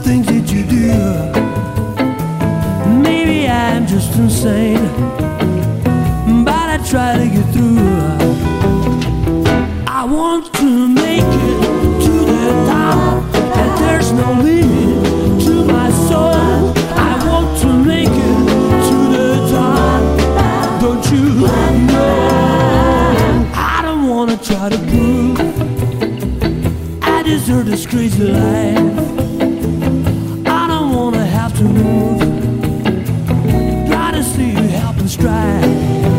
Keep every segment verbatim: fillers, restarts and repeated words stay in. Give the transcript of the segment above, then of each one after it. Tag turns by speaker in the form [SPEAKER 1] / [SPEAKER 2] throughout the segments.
[SPEAKER 1] things that you do. Maybe I'm just insane, but I try to get through. I want to make it to the top, and there's no limit to my soul. I want to make it to the top, don't you know? I don't wanna try to prove I deserve this crazy life. I don't wanna have to move, try to see you help and strive.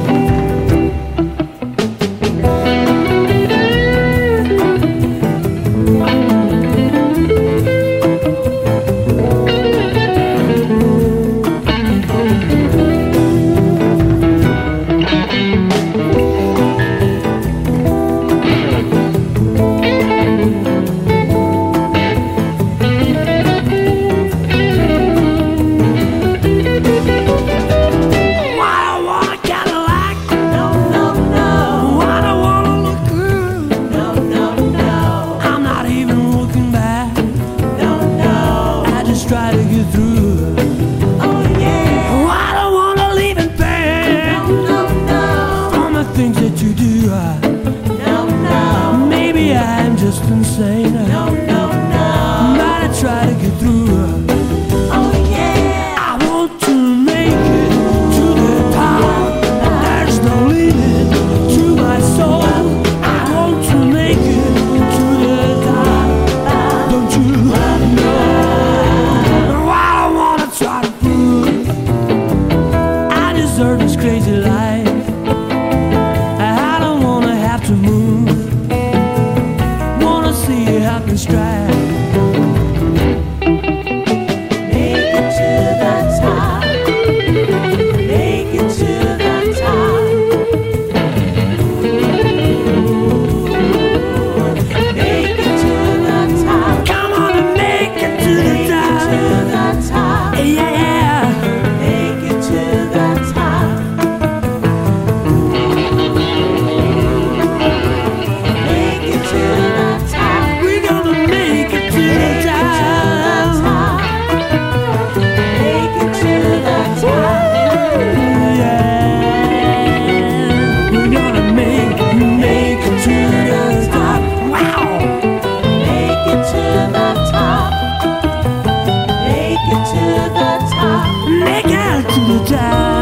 [SPEAKER 1] Try to get through. Oh yeah. Oh, I don't wanna leave in pain. No, no, no. All the things that you do. I, no, no. Maybe I'm just insane. No, no, no. But I try to get through. Oh yeah. I want to make it to the top. There's no limit to my soul. I want to make it to the top. Don't you know? This crazy life, I don't wanna have to move, wanna see you help and strive. Make it to the top, make it to the top. Make it to the top. Come on and make it to the top. Make it to the top. Yeah. Make it to the top. Make it to the top.